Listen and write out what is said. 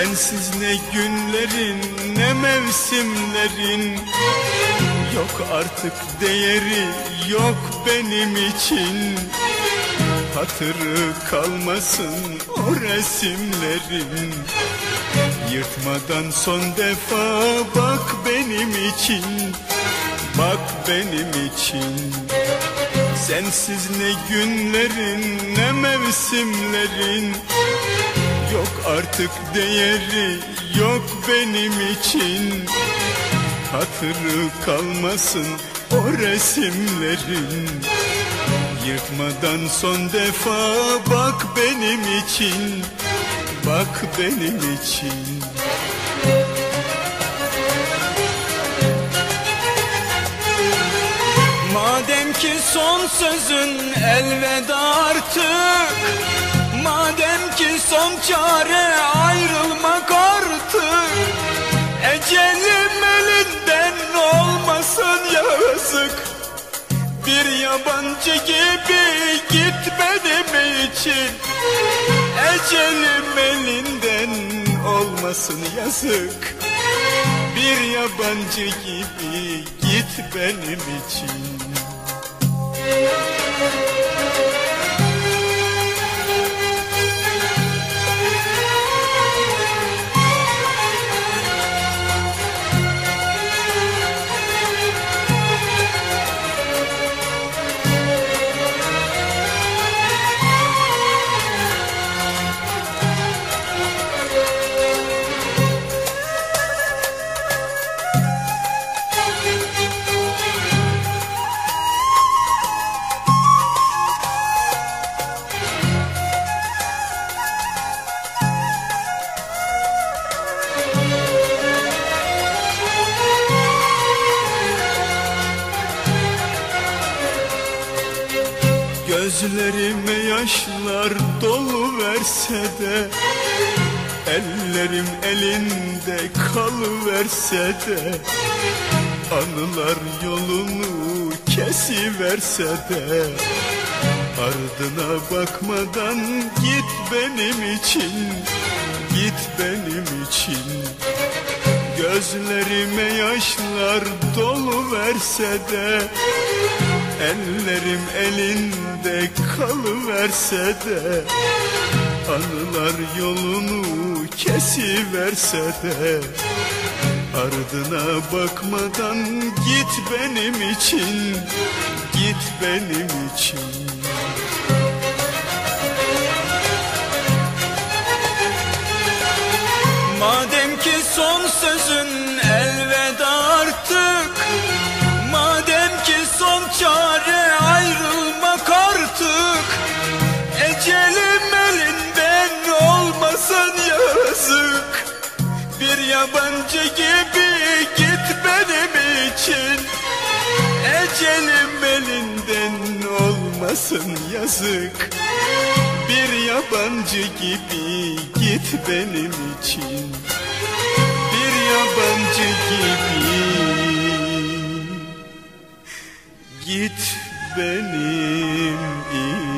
Sensiz ne günlerin ne mevsimlerin, yok artık değeri yok benim için. Hatırı kalmasın o resimlerin, yırtmadan son defa bak benim için, bak benim için. Sensiz ne günlerin ne mevsimlerin, yok artık değeri yok benim için. Hatırı kalmasın o resimlerin, yırtmadan son defa bak benim için, bak benim için. Madem ki son sözün elveda artık, madem ki son çare ayrılmak artık, ecelim elinden olmasın yazık. Bir yabancı gibi git benim için, ecelim elinden olmasın yazık. Bir yabancı gibi git benim için. Gözlerime yaşlar dolu verse de, ellerim elinde kalıverse de, anılar yolunu kesiverse de, ardına bakmadan git benim için, git benim için. Gözlerime yaşlar dolu verse de, ellerim elinde kalıverse de, anılar yolunu kesiverse de, ardına bakmadan git benim için, git benim için. Madem ki son sözün elveda artık, madem ki son çare ayrılmak artık, ecelim elinden olmasın yazık. Bir yabancı gibi git benim için, ecelim elinden olmasın yazık. Bir yabancı gibi git benim için, bir yabancı gibi git benim için.